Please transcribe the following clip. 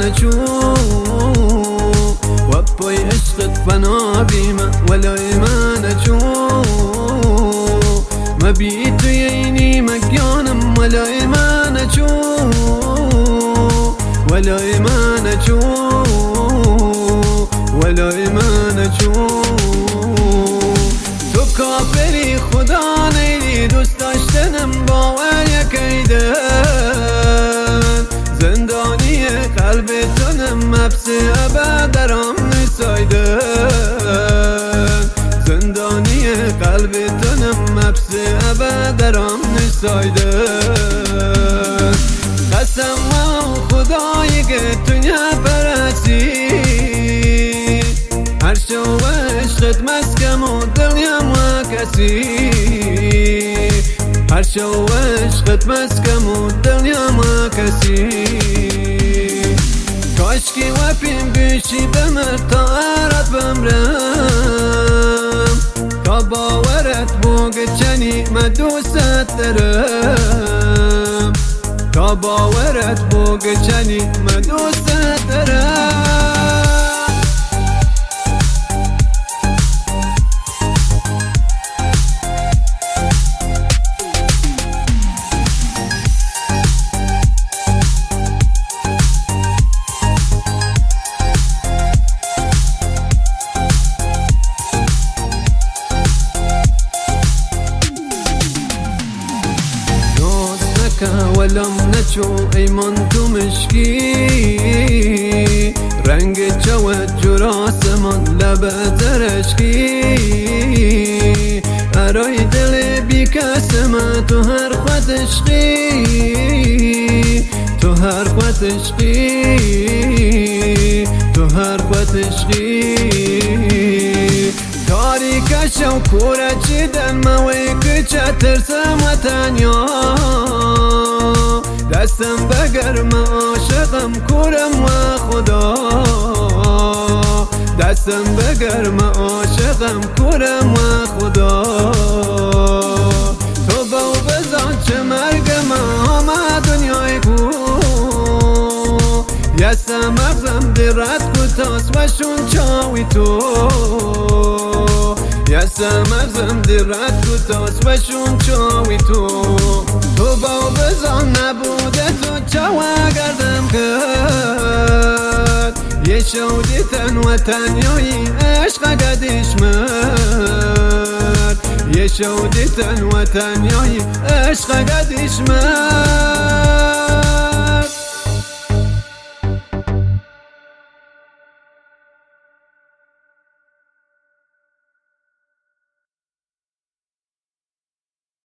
نچو وبوي عشقت فنا بيما ولا ما نچو ما بيتو ييني مكانم ولا ما نچو ولا ما نچو ولا ما نچو تو کافری خدا نیدی دوست داشتنم باور یکیدن زندانی قلب تنم حبس ابد درام نسایدن زندانی قلب تنم حبس ابد درام نسایدن قسم خدایی که تو نپرسی هر شو عشقت مسکم و دلیم و کسی هر شو عشقت مسکم و دلیم و کسی کاشکی وپیم بیشی بمر تا ارد بمرم تا باورت بوگ چنی من دوست دارم تا باورت بوگ چنی من دوست دارم ولم نچو ایمان تو مشکی رنگ چوت جراسمان لب زرشکی ارای دل بی کسم تو هر خود عشقی تو هر خود عشقی تو هر خود عشقی تاریکش و کوره چیدن موی کچه ترسم و تنیا دستم بگرم عاشقم کورم و خدا دستم بگرم عاشقم کورم و خدا تو باو بزن چه مرگم آمد دنیای کو یسم مغزم درد کتاس و شون چاوی تو یسم مغزم درد کتاس و شون چاوی تو تو باو بزن نبوده تو چاوا گردم کرد یه شودی تن و تنیایی عشق قدیش مرد یه شودی تن و تنیایی عشق قدیش مرد